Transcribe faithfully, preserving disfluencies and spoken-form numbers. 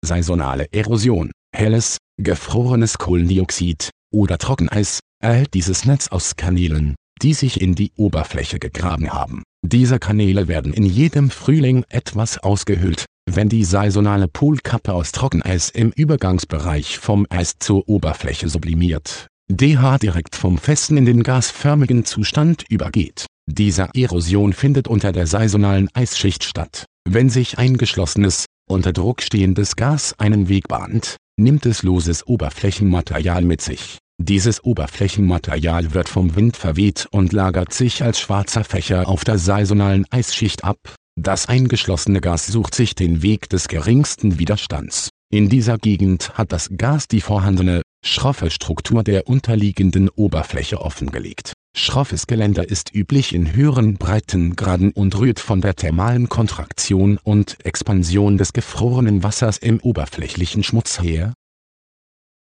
Saisonale Erosion, helles, gefrorenes Kohlendioxid oder Trockeneis, erhält dieses Netz aus Kanälen, die sich in die Oberfläche gegraben haben. Diese Kanäle werden in jedem Frühling etwas ausgehöhlt, wenn die saisonale Polkappe aus Trockeneis im Übergangsbereich vom Eis zur Oberfläche sublimiert, D H direkt vom festen in den gasförmigen Zustand übergeht. Diese Erosion findet unter der saisonalen Eisschicht statt. Wenn sich ein geschlossenes, unter Druck stehendes Gas einen Weg bahnt, nimmt es loses Oberflächenmaterial mit sich. Dieses Oberflächenmaterial wird vom Wind verweht und lagert sich als schwarzer Fächer auf der saisonalen Eisschicht ab. Das eingeschlossene Gas sucht sich den Weg des geringsten Widerstands. In dieser Gegend hat das Gas die vorhandene, schroffe Struktur der unterliegenden Oberfläche offengelegt. Schroffes Geländer ist üblich in höheren Breitengraden und rührt von der thermalen Kontraktion und Expansion des gefrorenen Wassers im oberflächlichen Schmutz her,